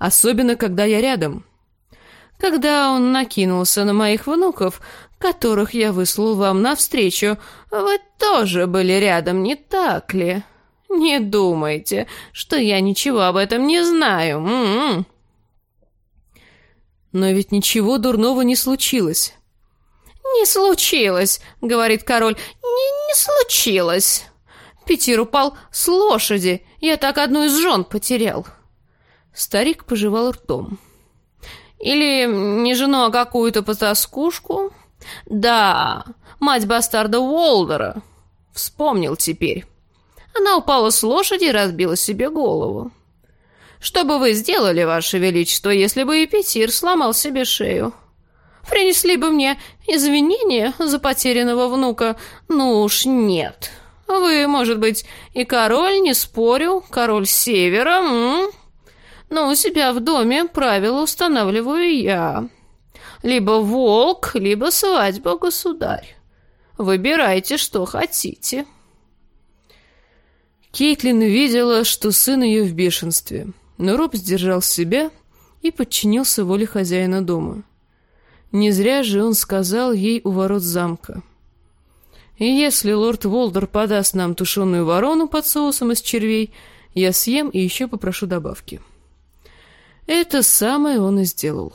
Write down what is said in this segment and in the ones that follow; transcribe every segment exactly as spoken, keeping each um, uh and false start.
особенно когда я рядом. Когда он накинулся на моих внуков, которых я выслал вам навстречу, вы тоже были рядом, не так ли? Не думайте, что я ничего об этом не знаю. М-м. Но ведь ничего дурного не случилось. «Не случилось», — говорит король, — «не, не случилось. Петир упал с лошади, я так одну из жен потерял». Старик пожевал ртом. «Или не жену, а какую-то потаскушку? Да, мать бастарда Уолдера. Вспомнил теперь. Она упала с лошади и разбила себе голову. Что бы вы сделали, Ваше Величество, если бы и Петир сломал себе шею? Принесли бы мне извинения за потерянного внука? Ну уж нет. Вы, может быть, и король, не спорю, король Севера, м? Но у себя в доме правила устанавливаю я. Либо волк, либо свадьба, государь. Выбирайте, что хотите». Кейтлин видела, что сын ее в бешенстве, но Роб сдержал себя и подчинился воле хозяина дома. Не зря же он сказал ей у ворот замка: «И если лорд Волдер подаст нам тушеную ворону под соусом из червей, я съем и еще попрошу добавки». Это самое он и сделал.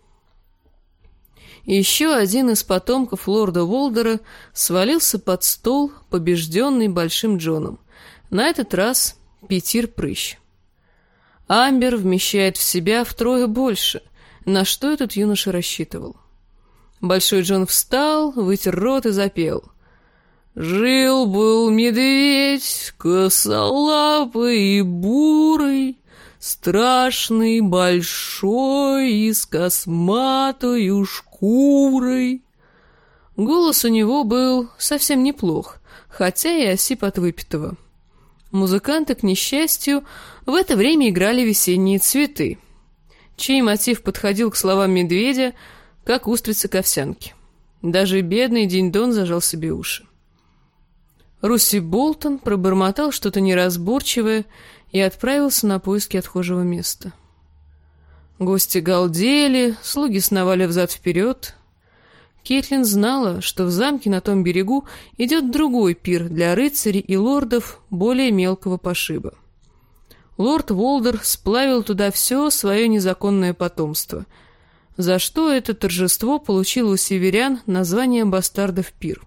Еще один из потомков лорда Волдера свалился под стол, побежденный Большим Джоном. На этот раз Петир Прыщ. Амбер вмещает в себя втрое больше, на что этот юноша рассчитывал. Большой Джон встал, вытер рот и запел: «Жил-был медведь, косолапый и бурый, страшный, большой и с косматою шкурой». Голос у него был совсем неплох, хотя и осип от выпитого. Музыканты, к несчастью, в это время играли «Весенние цветы», чей мотив подходил к словам медведя, как устрица к овсянке. Даже бедный Динь-Дон зажал себе уши. Руси Болтон пробормотал что-то неразборчивое и отправился на поиски отхожего места. Гости галдели, слуги сновали взад-вперед. Кейтлин знала, что в замке на том берегу идет другой пир для рыцарей и лордов более мелкого пошиба. Лорд Волдер сплавил туда все свое незаконное потомство, за что это торжество получило у северян название бастардов пир.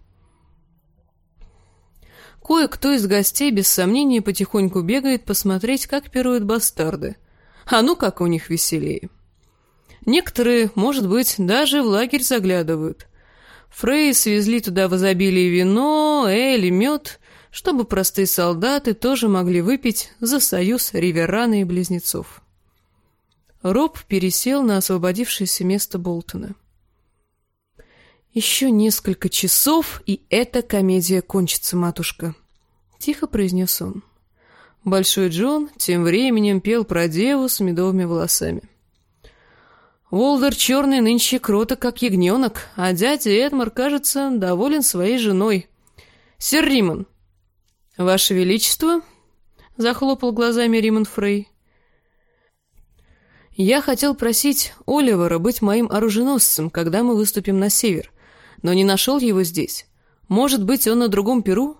Кое-кто из гостей без сомнения потихоньку бегает посмотреть, как пируют бастарды. А ну как у них веселее. Некоторые, может быть, даже в лагерь заглядывают. Фреи свезли туда в изобилии вино, эль и мед, чтобы простые солдаты тоже могли выпить за союз Риверана и близнецов. Роб пересел на освободившееся место Болтона. «Еще несколько часов, и эта комедия кончится, матушка», — тихо произнес он. Большой Джон тем временем пел про деву с медовыми волосами. «Волдер черный нынче кроток, как ягненок, а дядя Эдмар, кажется, доволен своей женой. Сэр Римон!» «Ваше Величество?» — захлопал глазами Римон Фрей. «Я хотел просить Оливера быть моим оруженосцем, когда мы выступим на север, но не нашел его здесь. Может быть, он на другом пиру?»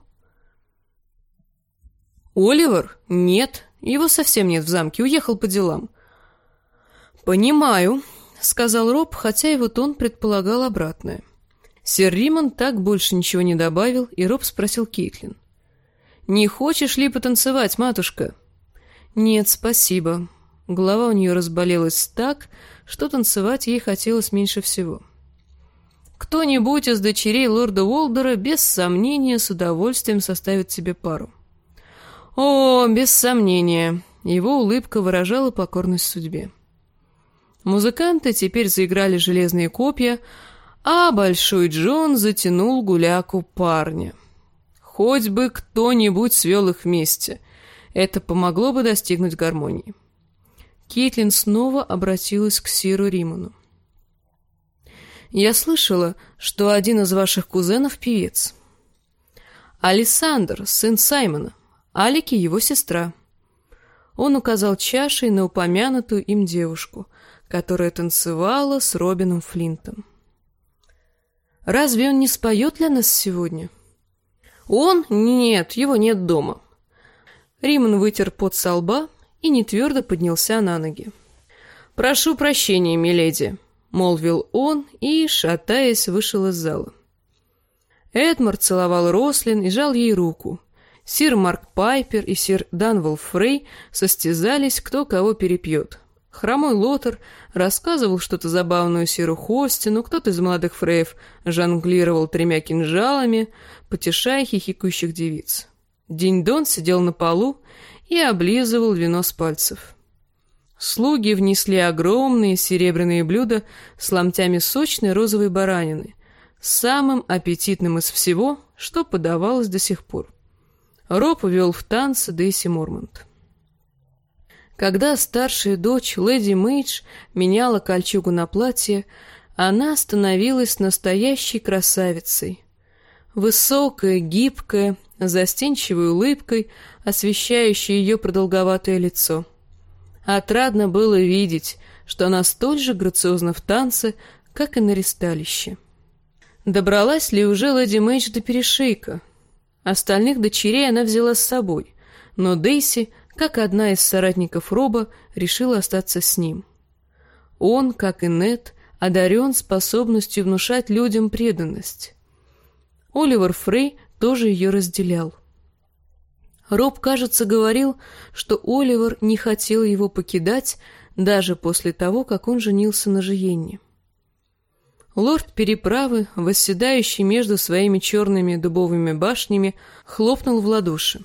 «Оливер? Нет, его совсем нет в замке, уехал по делам». «Понимаю», — сказал Роб, хотя его тон предполагал обратное. Сэр Римон так больше ничего не добавил, и Роб спросил Кейтлин: «Не хочешь ли потанцевать, матушка?» «Нет, спасибо». Голова у нее разболелась так, что танцевать ей хотелось меньше всего. Кто-нибудь из дочерей лорда Уолдера без сомнения с удовольствием составит себе пару. О, без сомнения, его улыбка выражала покорность судьбе. Музыканты теперь заиграли железные копья, а Большой Джон затянул гуляку парня. Хоть бы кто-нибудь свел их вместе, это помогло бы достигнуть гармонии. Кейтлин снова обратилась к сиру Римону. «Я слышала, что один из ваших кузенов певец. Александр, сын Саймона, Алики его сестра. Он указал чашей на упомянутую им девушку, которая танцевала с Робином Флинтом. «Разве он не споет для нас сегодня?» «Он? Нет, его нет дома». Риман вытер пот со лба и нетвердо поднялся на ноги. «Прошу прощения, миледи», — молвил он и, шатаясь, вышел из зала. Эдмард целовал Рослин и жал ей руку. Сир Марк Пайпер и сир Данвелл Фрей состязались, кто кого перепьет. Хромой Лотар рассказывал что-то забавное сиру Хостину, кто-то из молодых фреев жонглировал тремя кинжалами, потешая хихикающих девиц. Динь-Дон сидел на полу и облизывал вино с пальцев. Слуги внесли огромные серебряные блюда с ломтями сочной розовой баранины, самым аппетитным из всего, что подавалось до сих пор. Роб вел в танцы Дейси Мормонт. Когда старшая дочь, леди Мэйдж, меняла кольчугу на платье, она становилась настоящей красавицей. Высокая, гибкая, застенчивой улыбкой, освещающей ее продолговатое лицо. Отрадно было видеть, что она столь же грациозна в танце, как и на ристалище. Добралась ли уже леди Мэйдж до перешейка? Остальных дочерей она взяла с собой, но Дейси, как одна из соратников Роба, решила остаться с ним. Он, как и Нед, одарен способностью внушать людям преданность. Оливер Фрей тоже ее разделял. Роб, кажется, говорил, что Оливер не хотел его покидать даже после того, как он женился на Жиенне. Лорд Переправы, восседающий между своими черными дубовыми башнями, хлопнул в ладоши.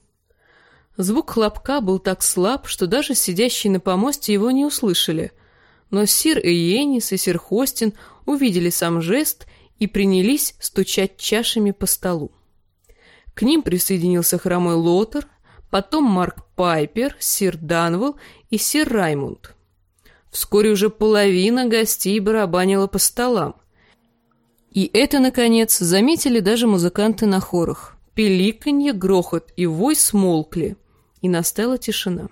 Звук хлопка был так слаб, что даже сидящие на помосте его не услышали, но сир Иеннис и сир Хостин увидели сам жест и принялись стучать чашами по столу. К ним присоединился хромой Лотар, потом Марк Пайпер, сир Данвелл и сир Раймунд. Вскоре уже половина гостей барабанила по столам. И это, наконец, заметили даже музыканты на хорах. Пиликанье, грохот и вой смолкли, и настала тишина.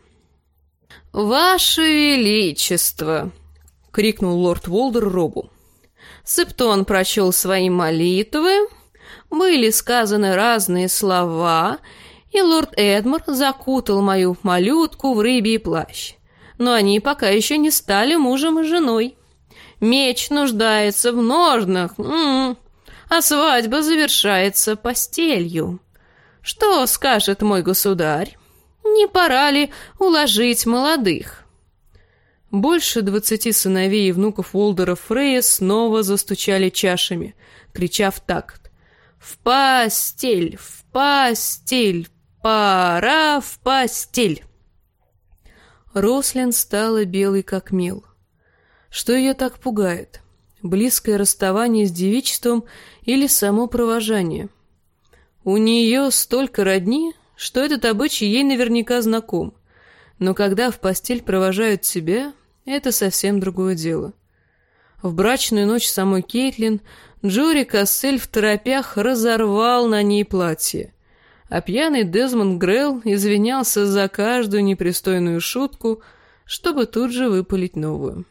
«Ваше Величество!» — крикнул лорд Волдер Робу. Септон прочел свои молитвы, были сказаны разные слова, и лорд Эдмар закутал мою малютку в рыбий плащ. Но они пока еще не стали мужем и женой. Меч нуждается в ножнах, м-м, а свадьба завершается постелью. Что скажет мой государь? Не пора ли уложить молодых?» Больше двадцати сыновей и внуков Волдера Фрея снова застучали чашами, крича в такт: «В постель! В постель! Пора в постель!» Рослин стала белой как мел. Что ее так пугает? Близкое расставание с девичеством или само провожание? У нее столько родни, что этот обычай ей наверняка знаком. Но когда в постель провожают себя, это совсем другое дело. В брачную ночь самой Кейтлин Джори Кассель в торопях разорвал на ней платье, а пьяный Дезмонд Грелл извинялся за каждую непристойную шутку, чтобы тут же выпалить новую.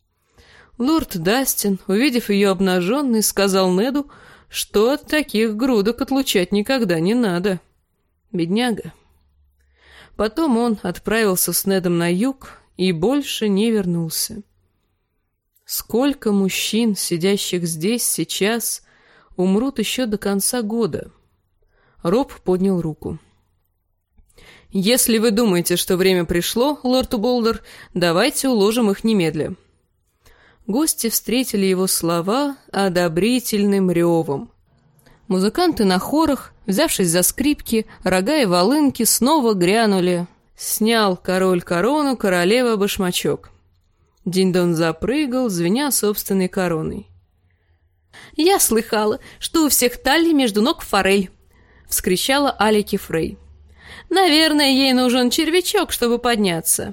Лорд Дастин, увидев ее обнаженной, сказал Неду, что от таких грудок отлучать никогда не надо. Бедняга. Потом он отправился с Недом на юг и больше не вернулся. Сколько мужчин, сидящих здесь сейчас, умрут еще до конца года? Роб поднял руку. «Если вы думаете, что время пришло, лорд Болдер, давайте уложим их немедля». Гости встретили его слова одобрительным ревом. Музыканты на хорах, взявшись за скрипки, рога и волынки, снова грянули. Снял король корону, королева башмачок. Динь-Дон запрыгал, звеня собственной короной. «Я слыхала, что у всех талии между ног форель!» — вскричала Алики Фрей. «Наверное, ей нужен червячок, чтобы подняться».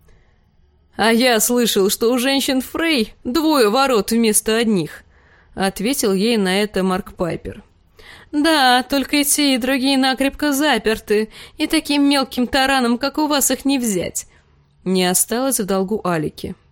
«А я слышал, что у женщин Фрей двое ворот вместо одних», — ответил ей на это Марк Пайпер. Да, только и те, и другие накрепко заперты, и таким мелким тараном, как у вас, их не взять. Не осталось в долгу Алики.